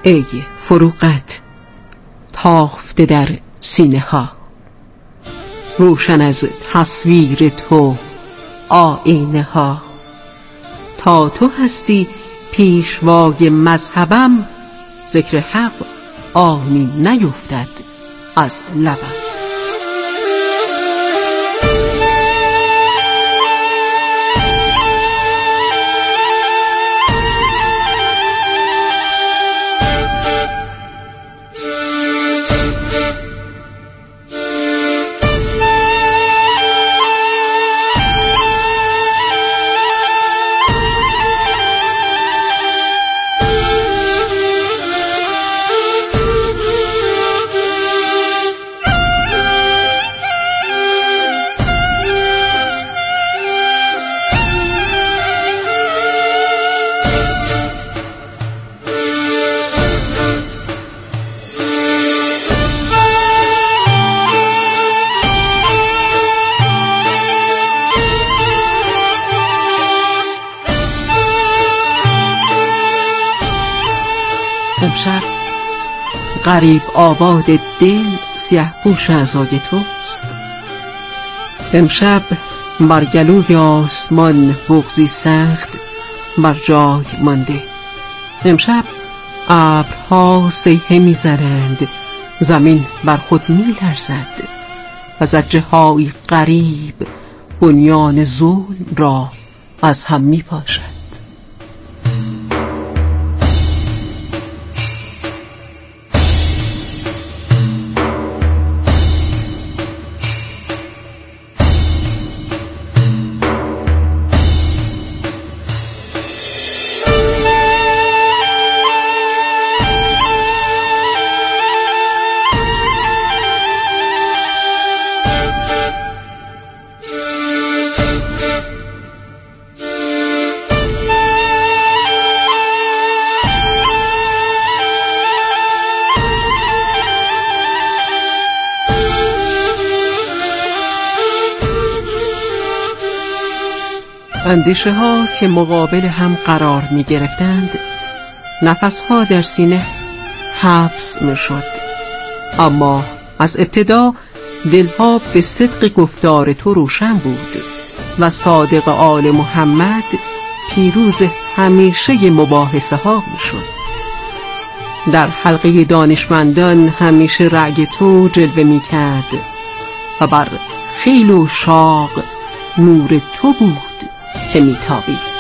ای فروغت تافته در سینه ها، روشن از تصویر تو آینه ها. تا تو هستی پیشوای مذهبم، ذکر حق آنی نیفتد از لبم. امشب غریب آباد دل سیه پوش اعضای توست. امشب بر گلوی آسمان بغضی سخت بر جای مانده. امشب ابرها صیحه می‌زنند، زمین بر خود می‌لرزد و زجره‌های غریب بنیان ظلم را از هم می‌پاشد. اندیشه ها که مقابل هم قرار می گرفتند، نفس ها در سینه حبس می شد. اما از ابتدا دلها به صدق گفتار تو روشن بود و صادق آل محمد پیروز همیشه مباحثه ها می شد. در حلقه دانشمندان همیشه رأی تو جلوه می کرد و بر خیل و شاق نور تو بود که میتابید.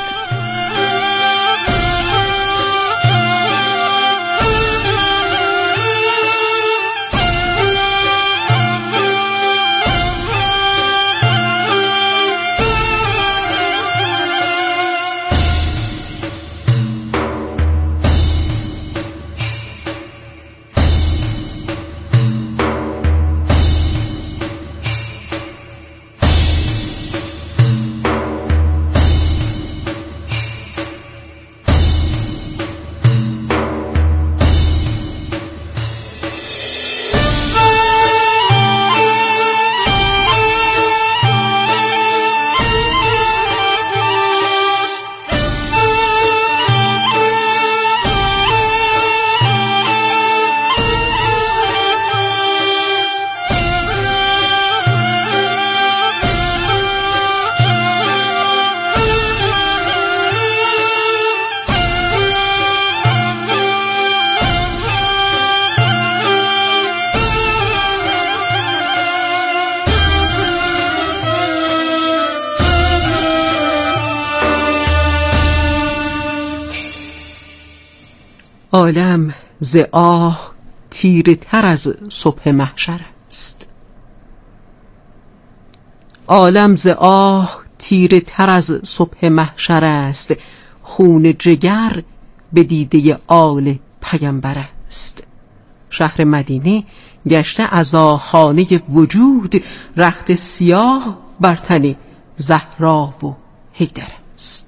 عالم ز آه تیره تر از صبح محشر است. عالم ز آه تیره تر از صبح محشر است، خون جگر به دیده آل پیامبر است. شهر مدینه گشته عزاخانه وجود، رخت سیاه بر تن زهرا و حیدر است.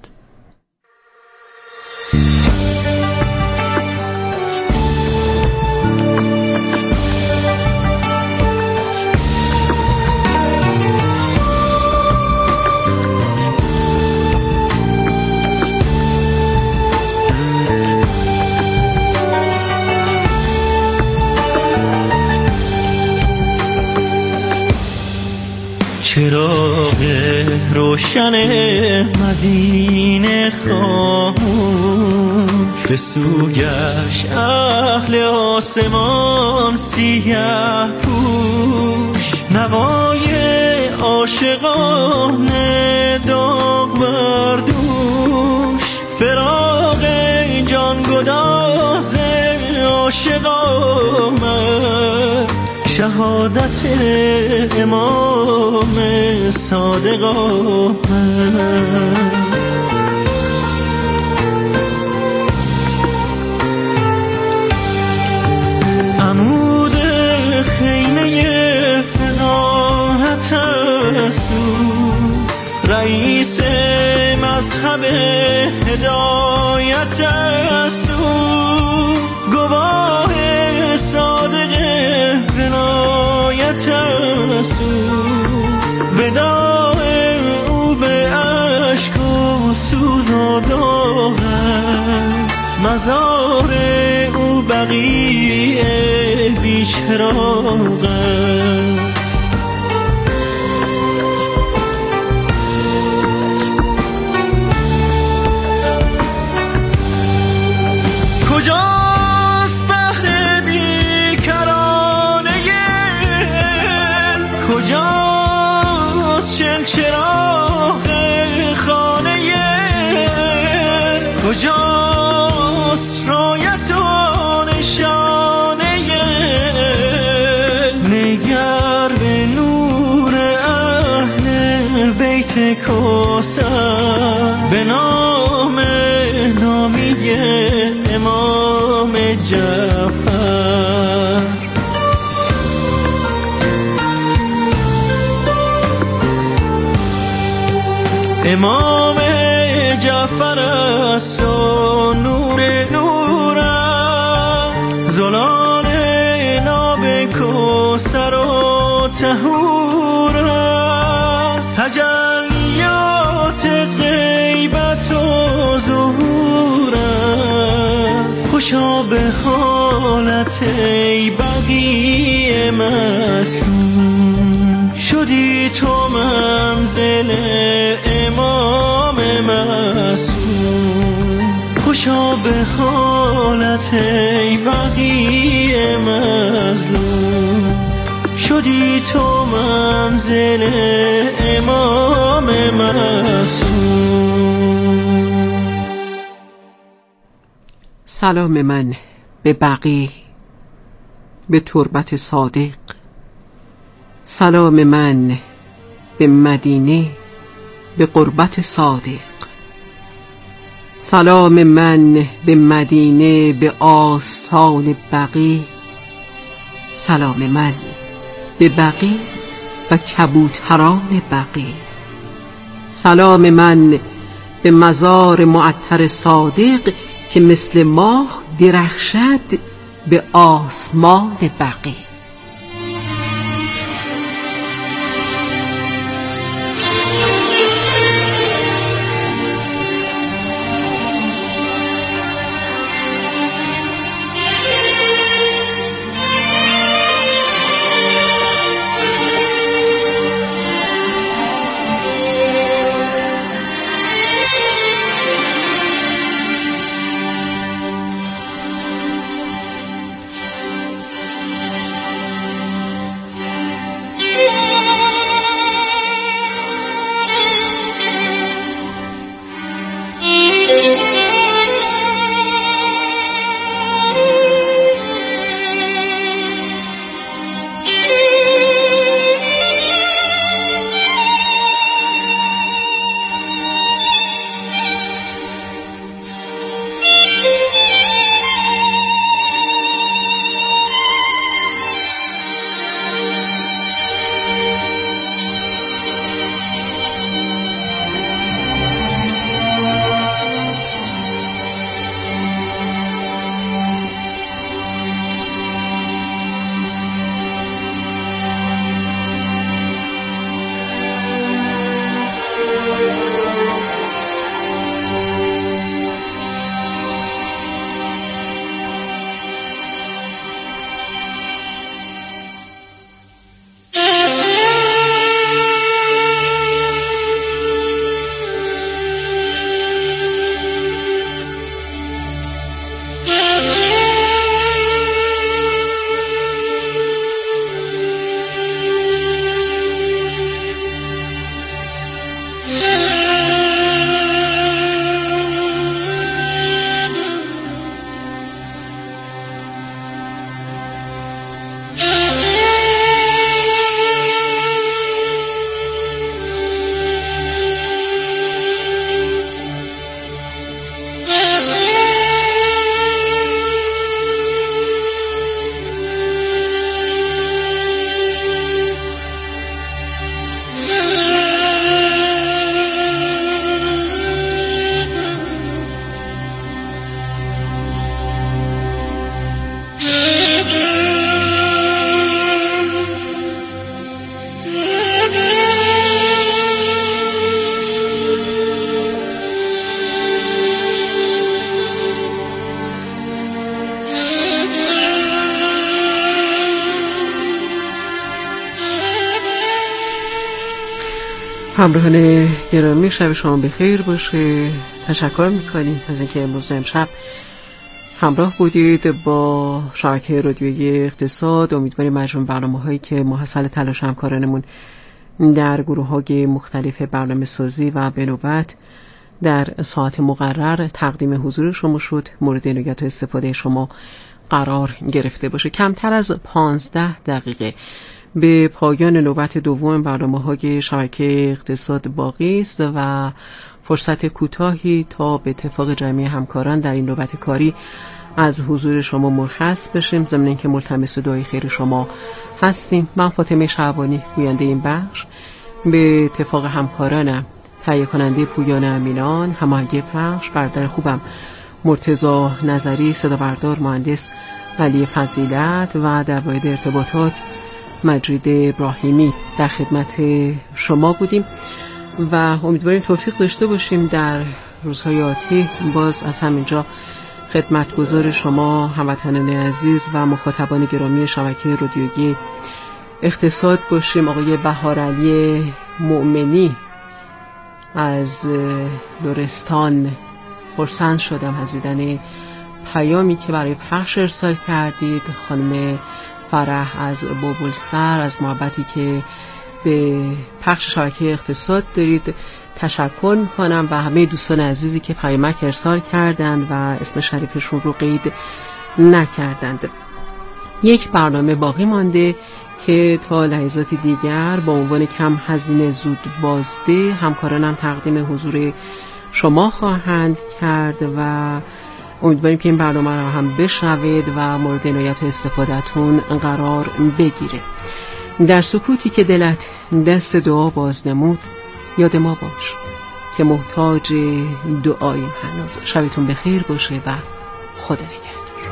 چراغ روشن مدینه خاموش، به سوگش اهل آسمان سیاه پوش، نوای عاشقانه داغ بر دوش، فراق جان گداز عاشق آمد، شهادت امام صادق آمد. عمود خیمه فقاهت اسو، رئیس مذهب هدایت اسو، گواه صادق عنایت اسو، وداع او به عشق و سوز و داغ است، مزار او بقیع بی چراغ است. کجاست بحر بیکرانه، کجاست چراغ خانه، کجاست رایت و نشانه، نگر به نور اهل بیت کوثر، به نام نامی امام جعفر. امام جعفر است و نور نور است، زلال ناب کوثر و طهور است، تجلیات غیبت و ظهور است. خوشا به حالت ای بقیع مظلوم، شدی تو منزل امام معصوم. خوشا به حالت ای بقیع مظلوم، شدی تو منزل امام معصوم. سلام من به بقیع، به تربت صادق، سلام من به مدینه، به قربت صادق، سلام من به مدینه، به آستان بقیع، سلام من به بقیع و کبوتران بقیع، سلام من به مزار معطر صادق که مثل ماه درخشد به آسمان بقیع. همراهان گرامی، شب شما بخیر باشه. تشکر میکنیم از اینکه امشب همراه بودید با شبکه رادیویی اقتصاد. امیدواریم مجموع برنامه‌هایی که محصل تلاش همکارانمون در گروه‌های مختلف برنامه سازی و به نوبت در ساعت مقرر تقدیم حضور شما شد مورد عنایت و استفاده شما قرار گرفته باشه. کمتر از 15 دقیقه به پایان نوبت دوم برنامه‌های شبکه اقتصاد باقی است و فرصت کوتاهی تا به اتفاق جمعی همکاران در این نوبت کاری از حضور شما مرخص بشیم. ضمن اینکه ملتمس دعای خیر شما هستیم. من فاطمه شعبانی گوینده این بخش به اتفاق همکارانم تهیه کننده پویان امینان، هماهنگی پخش برادر خوبم مرتضی نظری، صدا بردار مهندس علی فضیلت و در واحد ارتباطات مجید ابراهیمی در خدمت شما بودیم و امیدواریم توفیق داشته باشیم در روزهای آتی باز از همینجا خدمتگزار شما هموطنان عزیز و مخاطبان گرامی شبکه رادیویی اقتصاد باشیم. آقای بهارعلی مؤمنی از لرستان، خرسند شدم از دیدن پیامی که برای پخش ارسال کردید. خانم فرح از بابلسر، از محبتی که به پخش شبکه اقتصاد دارید تشکر میکنم و همه دوستان عزیزی که پیامک ارسال کردند و اسم شریفشون رو قید نکردند. یک برنامه باقی مانده که تا لحظاتی دیگر با عنوان کم هزینه زود بازده همکارانم تقدیم حضور شما خواهند کرد و امیدواریم که این برنامه رو هم بشنوید و مورد عنایت و استفادهتون قرار بگیره. در سکوتی که دلت دست دعا باز نمود یاد ما باش که محتاج دعای هنوز. شبتون بخیر باشه و خدا نگهدار.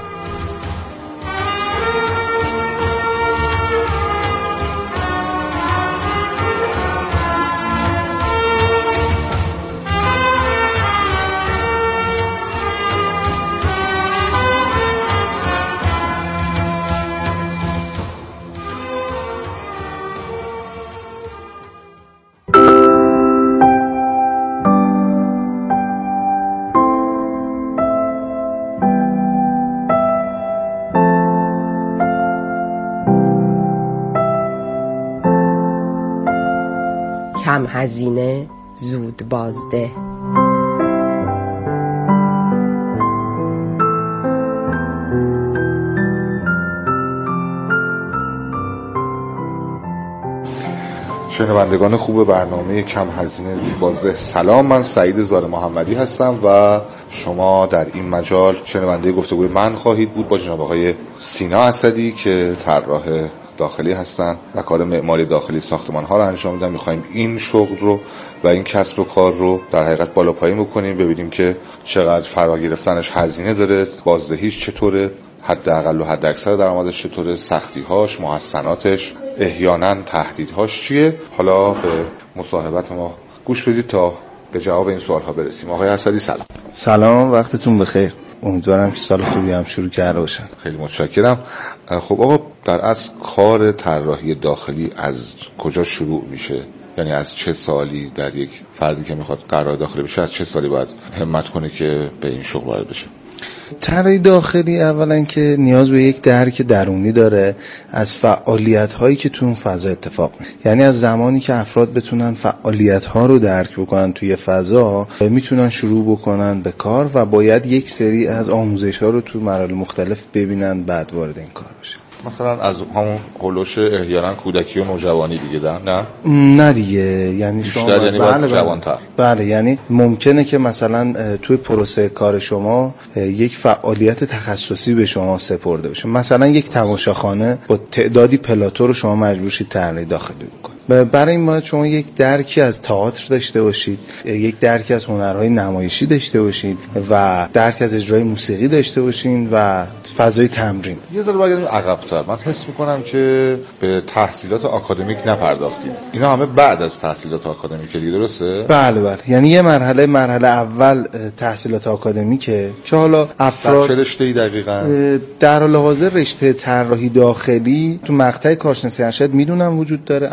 کم هزینه زود بازده. شنوندگان خوب برنامه کم هزینه زود بازده، سلام. من سعید زار محمدی هستم و شما در این مجال شنونده گفتگوی من خواهید بود با جناب آقای سینا اسدی که طراح داخلی هستن و کار معماری داخلی ساختمان ها رو انجام میدن. میخوایم این شغل رو و این کسب و کار رو در حقیقت بالا پایین بکنیم، ببینیم که چقدر فرا گرفتنش هزینه داره، بازدهیش چطوره، حداقل و حد اکثر درآمدش چطوره، سختی‌هاش، محسناتش، احیانا تهدیدهاش چیه. حالا به مصاحبت ما گوش بدید تا به جواب این سوال‌ها برسیم. آقای اسدی سلام. سلام، وقتتون بخیر. امیدوارم که سال خوبی هم شروع کرده باشن. خیلی متشکرم. خب آقا، در اصل کار طراحی داخلی از کجا شروع میشه؟ یعنی از چه سالی در یک فردی که میخواد طراح داخلی بشه از چه سالی باید همت کنه که به این شغل وارد بشه؟ طراحی داخلی اولا که نیاز به یک درک درونی داره از فعالیت‌هایی که تو اون فضا اتفاق میفته. یعنی از زمانی که افراد بتونن فعالیت‌ها رو درک بکنن توی فضا، میتونن شروع بکنن به کار و باید یک سری از آموزش‌ها رو تو مراحل مختلف ببینن بعد وارد این کار بشن. مثلا از همون هولوش احیانا کودکی و نوجوانی دیگه نه دیگه، یعنی شما یعنی بله جوان‌تر. بله، یعنی ممکنه که مثلا توی پروسه کار شما یک فعالیت تخصصی به شما سپرده بشه. مثلا یک تماشاخانه با تعدادی پلاتو رو شما مجبور شید طراحی داخلی بکنید. برای این باید شما یک درکی از تئاتر داشته باشید، یک درکی از هنرهای نمایشی داشته باشید و درک از اجرای موسیقی داشته باشید و فضای تمرین. یه ذره برگردیم عقب‌تر. من حس می‌کنم که به تحصیلات آکادمیک نپرداختید. اینا همه بعد از تحصیلات آکادمیکه دیگه، درسته؟ بله. یعنی یه مرحله اول تحصیلات آکادمیکه که حالا افراد چه رشته‌ای دقیقاً؟ در حال حاضر رشته طراحی داخلی تو مقطع کارشناسی ارشد میدونم وجود داره، اما تو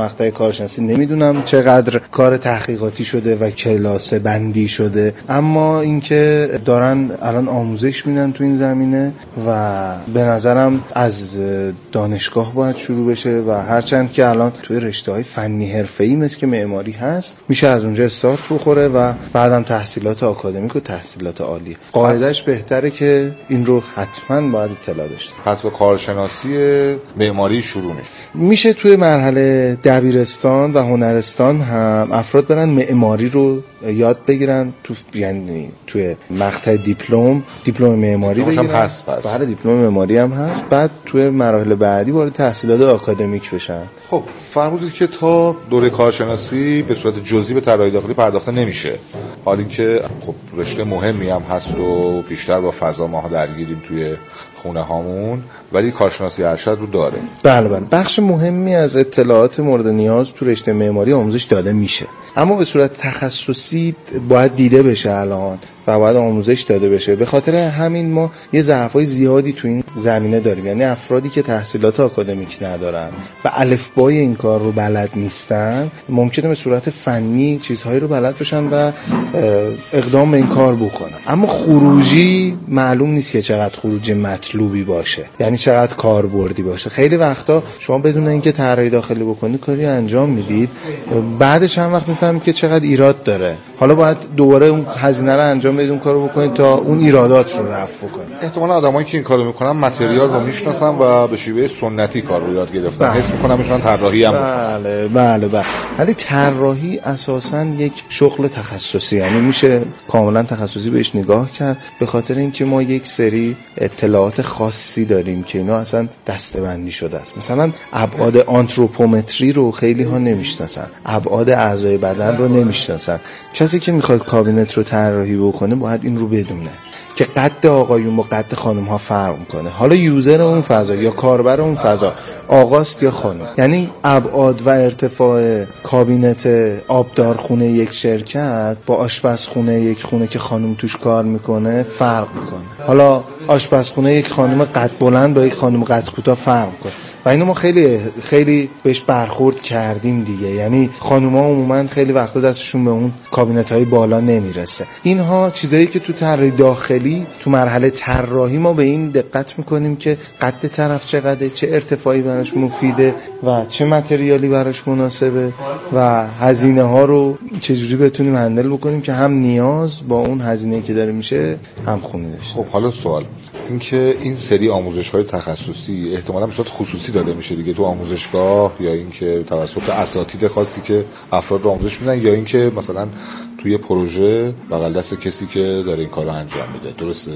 مقطع کارشناسی نمیدونم چقدر کار تحقیقاتی شده و کلاس بندی شده، اما اینکه دارن الان آموزش میدن تو این زمینه و به نظرم از دانشگاه باید شروع بشه و هرچند که الان توی رشته‌های فنی حرفه‌ای مثل که معماری هست میشه از اونجا استارت بخوره و بعدم تحصیلات آکادمیک و تحصیلات عالی. قاعدش بهتره که این رو حتما باید اطلاع داشته. پس با کارشناسی معماری شروع میشه توی مرحله دبیرستان و هنرستان هم افراد برن معماری رو یاد بگیرن، یعنی توی مقطع دیپلم معماری بگیرن. هست بله دیپلم معماری هم هست. بعد توی مراحل بعدی وارد تحصیلات آکادمیک بشن. خب فرمودید که تا دوره کارشناسی به صورت جزئی به طراحی داخلی پرداخته نمیشه، حالا اینکه خب رشته مهمی هم هست و بیشتر با فضا ما درگیریم توی خونه هامون، ولی کارشناسی ارشد رو داره. بله بخش مهمی از اطلاعات مورد نیاز تو رشته معماری آموزش داده میشه، اما به صورت تخصصی باید دیده بشه الان و باید آموزش داده بشه. به خاطر همین ما یه ضعف‌های زیادی تو این زمینه داریم، یعنی افرادی که تحصیلات آکادمیک ندارن و الفبای این کار رو بلد نیستن ممکنه به صورت فنی چیزهایی رو بلد باشن و اقدام به این کار بکنن، اما خروجی معلوم نیست که چقدر خروج مطلوبی باشه، یعنی چقدر کاربردی باشه. خیلی وقتا شما بدون اینکه طراحی داخلی بکنی کاری انجام میدید، بعدش چند وقت میفهمید که چقدر ایراد داره، حالا باید دوباره اون هزینه رو انجام بدید اون کارو بکنید تا اون ایرادات رو رفع کنید. احتمالاً آدمایی که این کارو میکنن متریال رو میشناسن و به شیوه سنتی کار رو یاد گرفتن، حس میکنم میتونن طراحی هم بله. ولی طراحی اساساً یک شغل تخصصی، یعنی میشه کاملا تخصصی بهش نگاه کرد، به خاطر اینکه ما یک سری اطلاعات خاصی داریم که اینا اصلا دسته‌بندی شده است. مثلا ابعاد آنتروپومتری رو خیلی ها نمیشناسن، ابعاد اعضای بدن رو نمیشناسن. کسی که میخواد کابینت رو طراحی بکنه باید این رو بدونه که قد آقایون با قد خانم ها فرق میکنه، حالا یوزر اون فضا یا کاربر اون فضا آقاست یا خانم، یعنی ابعاد و ارتفاع کابینت آبدارخونه یک شرکت با آشپزخونه یک خونه که خانم توش کار میکنه فرق میکنه، حالا آشپزخونه یک خانم قد بلند با یک خانم قد کوتاه فرق میکنه و اینو ما خیلی بهش برخورد کردیم دیگه. یعنی خانوما عموما خیلی وقتا دستشون به اون کابینت‌های بالا نمیرسه. اینها چیزایی که تو طراحی داخلی تو مرحله طراحی ما به این دقت میکنیم که قد طرف چقدره، چه ارتفاعی براش مفیده و چه متریالی براش مناسبه و هزینه ها رو چجوری بتونیم هندل بکنیم که هم نیاز با اون هزینه‌ای که داره میشه هم خونی داشته. خب حالا سوال اینکه این سری آموزش‌های تخصصی احتمالاً به صورت خصوصی داده میشه دیگه تو آموزشگاه، یا اینکه توسط اساتید خاصی که افراد رو آموزش میدن، یا اینکه مثلا توی پروژه بغل دست کسی که داره این کارو انجام میده، درسته؟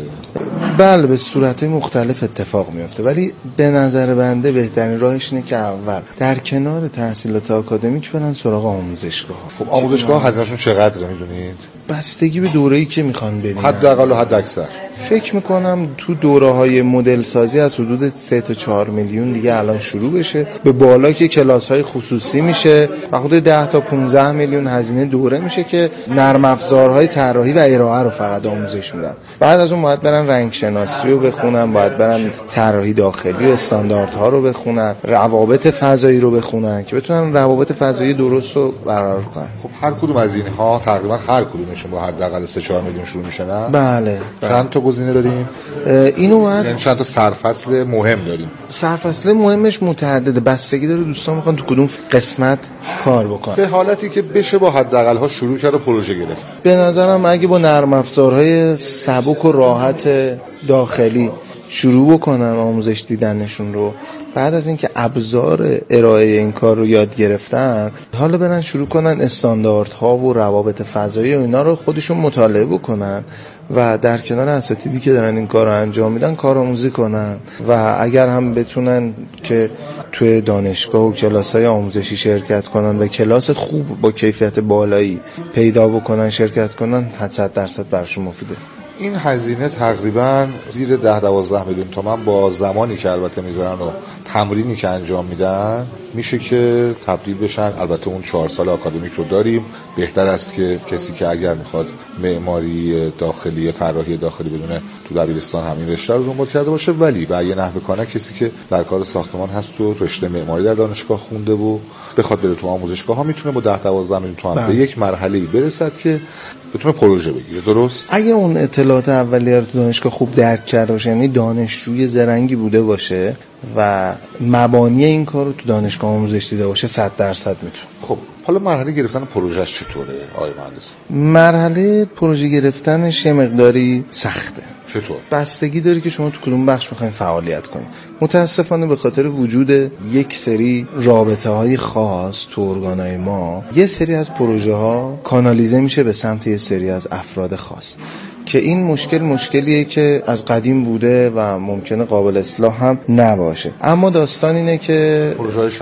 بله به صورت‌های مختلف اتفاق میفته، ولی به نظر بنده بهترین راهش اینه که اول در کنار تحصیلات آکادمیک برن سراغ آموزشگاه. خب آموزشگاه هزینه‌شون چقدره میدونید؟ بستگی به دوره‌ای که میخوان برن، حداقل و حد اکثر فکر میکنم تو دوره‌های مدل سازی از حدود 3 تا 4 میلیون دیگه الان شروع بشه، به بالا که کلاس‌های خصوصی میشه و حدود 10 تا 15 میلیون هزینه دوره میشه که نرم افزارهای طراحی و ارائه رو فقط آموزش میدن. بعد از اون باید برن رنگ شناسی رو بخونن، باید برن طراحی داخلی و استانداردها رو بخونن، روابط فضایی رو بخونن که بتونن روابط فضایی درست رو برقرار کنن. خب هر کدوم از اینها تقریبا هر کدومشون با حداقل 3-4 میلیون شروع میشه نه؟ بله. چند تا گزینه داریم؟ اینو باید یعنی چند تا سرفصل مهم داریم؟ سرفصل مهمش متعدده، بستگی داره دوستان میخوان تو کدوم قسمت کار بکنن. به حالتی که بشه با حداقل ها شروع کرد و پروژه گرفت. به نظرم اگه با نرم افزارهای سبک و راحت داخلی شروع بکنن آموزش دیدنشون رو، بعد از اینکه ابزار ارائه این کار رو یاد گرفتن، حالا برن شروع کنن استانداردها و روابط فضایی و اینا رو خودشون مطالعه بکنن و در کنار اساتیدی که دارن این کار رو انجام میدن کارآموزی کنن و اگر هم بتونن که توی دانشگاه و کلاس‌های آموزشی شرکت کنن و کلاس خوب با کیفیت بالایی پیدا بکنن شرکت کنن، 100% براشون مفیده. این هزینه تقریبا زیر 10-12 میلیون تومان با زمانی که البته میذارن و تمرینی که انجام میدن میشه که تبدیل بشن. البته اون 4 سال آکادمیک رو داریم. بهتر است که کسی که اگر میخواد معماری داخلی یا طراحی داخلی بدونه تو دبیرستان همین رشته رو دنبال کرده باشه، ولی به یه نحوه کانه کسی که در کار ساختمان هست و رشته معماری در دانشگاه خونده و بخواد بره تو آموزشگاه ها میتونه با 10-12 میلیون تومان به یک مرحله‌ای برسد که بتونه پروژه بگیره. درست؟ اگه اون اطلاعات اولیه رو تو دانشگاه خوب درک کرده باشه، یعنی دانشجوی زرنگی بوده باشه و مبانی این کار رو تو دانشگاه آموزش دیده باشه، 100% میتونه. خب حالا مرحله گرفتن پروژهش چطوره آقای مهندس؟ مرحله پروژه گرفتنش یه مقداری سخته. چطور؟ بستگی داره که شما تو کدوم بخش میخواین فعالیت کنید. متاسفانه به خاطر وجود یک سری رابطه‌های خاص تو ارگان‌های ما، یه سری از پروژه‌ها کانالیزه میشه به سمت یه سری از افراد خاص، که این مشکلیه که از قدیم بوده و ممکنه قابل اصلاح هم نباشه. اما داستان اینه که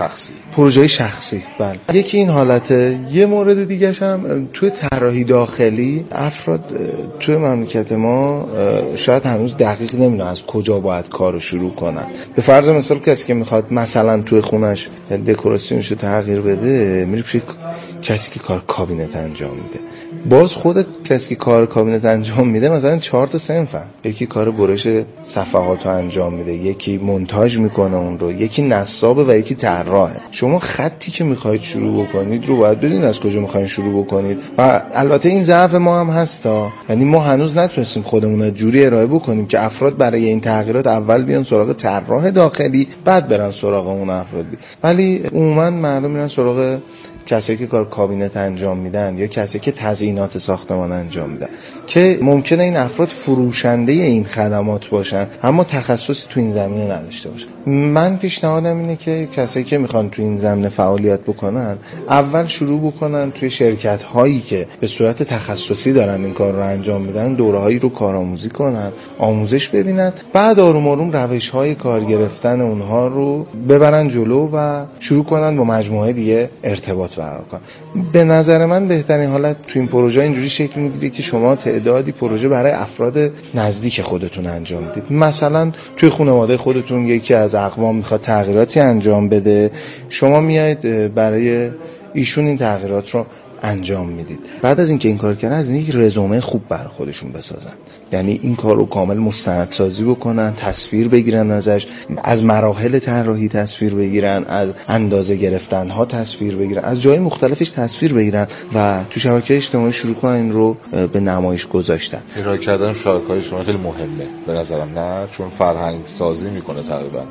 پروژه شخصی بله، یکی این حالته. یه مورد دیگه‌ش هم توی طراحی داخلی، افراد توی مملکت ما شاید هنوز دقیق نمیدونن از کجا باید کارو شروع کنن. به فرض مثال کسی که میخواد مثلا توی خونش دکوراسیونش رو تغییر بده، میره پیش کسی که کار کابینت انجام میده. باز خود کسی که کار کابینت انجام میده مثلا 4 تا صنفن، یکی کار برش صفحات رو انجام میده، یکی مونتاژ میکنه اون رو، یکی نسابه و یکی طراحه. شما خطی که میخواید شروع بکنید رو باید بدونید از کجا میخواید شروع بکنید. و البته این ضعف ما هم هستا، یعنی ما هنوز نتونستیم خودمون رو جوری ارائه بکنیم که افراد برای این تغییرات اول بیان سراغ طراح داخلی، بعد برن سراغ اون افراد. ولی عموما مردم میرن سراغ کسایی که کار کابینت انجام میدن یا کسایی که تزیینات ساختمان انجام میدن، که ممکنه این افراد فروشنده این خدمات باشن اما تخصصی تو این زمینه نداشته باشن. من پیشنهادم اینه که کسایی که میخوان تو این زمینه فعالیت بکنن، اول شروع بکنن توی شرکت هایی که به صورت تخصصی دارن این کار رو انجام میدن، دوره‌هایی رو کارآموزی کنن، آموزش ببینن، بعد آروم آروم روش‌های کار گرفتن اونها رو ببرن جلو و شروع کنن با مجموعه دیگه ارتباط برقرار کنن. به نظر من بهترین حالت تو این پروژه اینجوری شکل میگیره که شما تعدادی پروژه برای افراد نزدیک خودتون انجام میدید. مثلا توی خانواده خودتون یکی از اقوام میخواد تغییراتی انجام بده، شما میایید برای ایشون این تغییرات رو انجام میدید. بعد از اینکه این کار کردن، از این یک رزومه خوب برای خودشون بسازن، یعنی این کار رو کامل مستندسازی بکنن، تصویر بگیرن ازش، از مراحل طراحی تصویر بگیرن، از اندازه گرفتن ها تصویر بگیرن، از جای مختلفش تصویر بگیرن و تو شبکه اجتماعی شروع کنن این رو به نمایش گذاشتن. ارائه کردن شبکه‌های اجتماعی خیلی مهمه به نظرم، نه چون فرهنگ سازی میکنه تقریبا.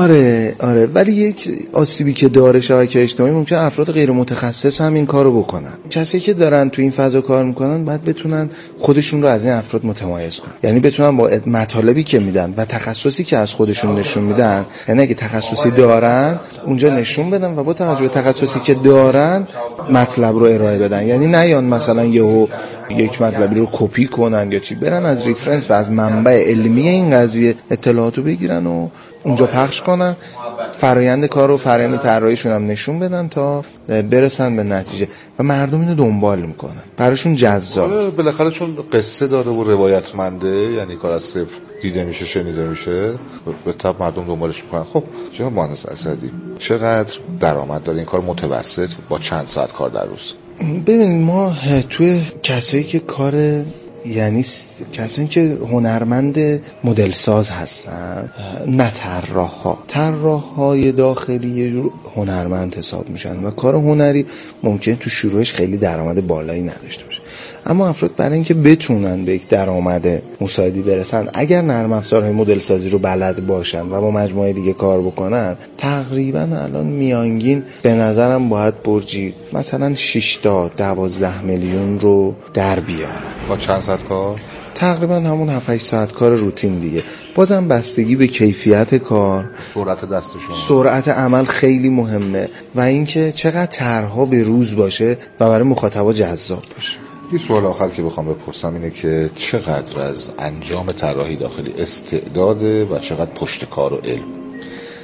آره ولی یک آسیبی که داره شبکه اجتماعی، ممکنه افراد غیر متخصص هم این کارو بکنن. کسایی که دارن تو این فضا کار میکنن باید بتونن خودشون رو از این افراد متمایز کنن، یعنی بتونن با مطالبی که میدن و تخصصی که از خودشون نشون میدن، یعنی اگه تخصصی دارن اونجا نشون بدن و با توجه به تخصصی که دارن مطلب رو ارائه بدن. یعنی نیان مثلا یک مطلبی رو کپی کنن یا چی، برن از ریفرنس و از منبع علمی این قضیه اطلاعاتو بگیرن و اونجا پخش کنن، فرایند کار و فرایند طراحیشون هم نشون بدن تا برسن به نتیجه و مردم اینو دنبال میکنن، براشون جذاب. بالاخره چون قصه داره و روایتمنده، یعنی کار از صفر دیده میشه، شنیده میشه، به طب مردم دنبالش میکنن. خب جناب مهندس اسدی، چقدر درآمد داره این کار متوسط با چند ساعت کار در روز؟ ببینید ما توی کسایی که کار، یعنی کسایی که هنرمند مدل ساز هستن، نه طراح‌های داخلی یه جور هنرمند حساب میشن و کار هنری ممکن تو شروعش خیلی درآمد بالایی نداشته باشه، اما افراد برای اینکه بتونن به یک درآمد مساعدی برسن، اگر نرم افزارهای مدل سازی رو بلد باشن و با مجموعه دیگه کار بکنن، تقریبا الان میانگین به نظرم باید برجی مثلا 6 تا 12 میلیون رو در بیارن. با چند ساعت کار؟ تقریبا همون 7-8 ساعت کار روتین دیگه. بازم بستگی به کیفیت کار، سرعت دستشون، سرعت عمل خیلی مهمه و اینکه چقدر طرح‌ها به روز باشه و برای مخاطبا جذاب باشه. یه سوال آخر که بخوام بپرسم اینه که چقدر از انجام طراحی داخلی استعداده و چقدر پشت کار و علم؟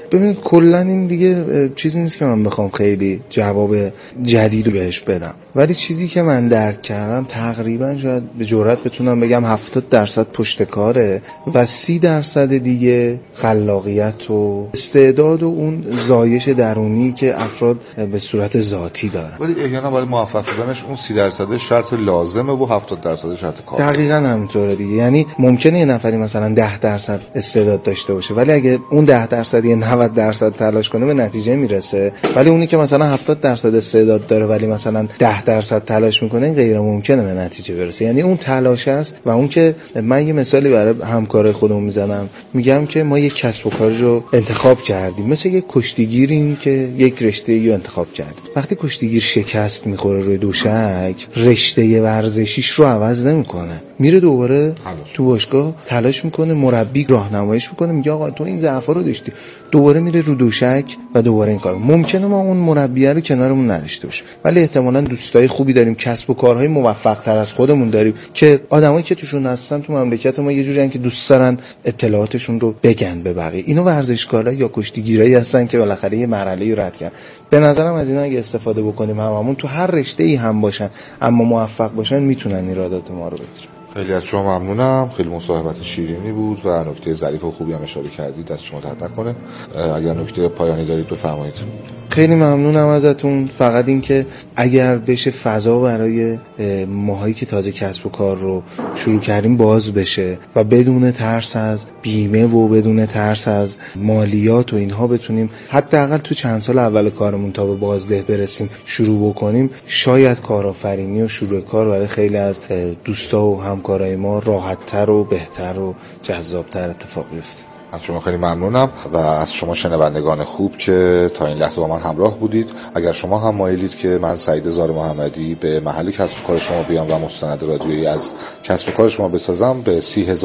ببینید کلا این دیگه چیزی نیست که من بخوام خیلی جواب جدید رو بهش بدم، ولی چیزی که من درک کردم تقریبا شاید به جرئت بتونم بگم 70% پشت کاره و 30% دیگه خلاقیت و استعداد و اون زایش درونی که افراد به صورت ذاتی دارن. ولی احیانا برای موفق شدنش اون 30% شرط لازمه و 70% شرط کار. دقیقاً همینطوره دیگه. یعنی ممکنه یه نفری مثلا 10% استعداد داشته باشه ولی اگه اون 10% یا 90% تلاش کنه به نتیجه میرسه، ولی اونی که مثلا 70% استعداد داره ولی مثلا 10% تلاش میکنه غیر ممکنه به نتیجه برسه. یعنی اون تلاش است. و اون که من یه مثالی برای همکارای خودمون میزنم، میگم که ما یک کسب و کاری رو انتخاب کردیم، مثل یک کشتیگیریم که یک رشته‌ای رو انتخاب کردیم. وقتی کشتیگیر شکست میخوره روی دوشک، رشته ورزشیش رو عوض نمیکنه، میره دوباره تو باشگاه تلاش میکنه، مربی راهنماییش میکنه، میگه آقا تو این ضعفا رو داشتی، دوباره میره رو دوشک و دوباره این کارو. ممکنه ما اون مربی رو کنارمون نداشته باشیم ولی احتمالاً دوستای خوبی داریم، کسب و کارهای موفق تر از خودمون داریم که آدمایی که توشون هستن تو مملکت ما یه جوریه که دوست دارن اطلاعاتشون رو بگن به بقیه. اینو ورزشکارا یا کشتیگیرایی هستن که بالاخره یه مرحله رو رد کردن. به نظرم از اینا اگه استفاده بکنیم، هممون تو هر رشته‌ای هم باشن اما موفق باشن، میتونن ایرادات ما رو بگیرن. خیلی از شما ممنونم، خیلی مصاحبت شیرینی بود و نکته ظریف و خوبی هم اشاره کردید، دست شما درد نکنه. اگر نکته پایانی دارید بفرمایید. خیلی ممنونم ازتون. فقط این که اگر بشه فضا برای ماهایی که تازه کسب و کار رو شروع کردیم باز بشه و بدون ترس از بیمه و بدون ترس از مالیات و اینها بتونیم حداقل تو چند سال اول کارمون تا به بازده برسیم شروع بکنیم، شاید کارآفرینی و شروع کار برای خیلی از دوستا و همکارای ما راحت‌تر و بهتر و جذاب‌تر اتفاق بیفته. از شما خیلی ممنونم و از شما شنوندگان خوب که تا این لحظه با من همراه بودید. اگر شما هم مایلید که من سعید زار محمدی به محل کسب و کار شما بیام و مستند رادیویی از کسب و کار شما بسازم، به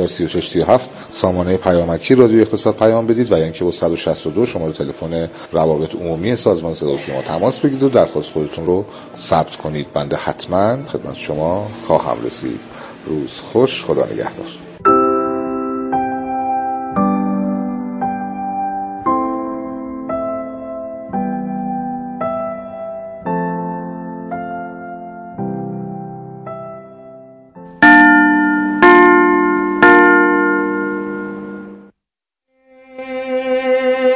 3003637 سامانه پیامکی رادیو اقتصاد پیام بدید و یا اینکه با 162 شماره تلفن روابط عمومی سازمان صدا و سیما تماس بگیرید و درخواست خودتون رو ثبت کنید. بنده حتما خدمت شما خواهم رسید. روز خوش، خدا نگهدار.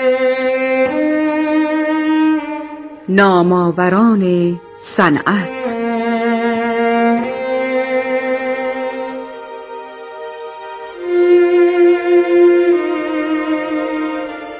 نامآوران صنعت.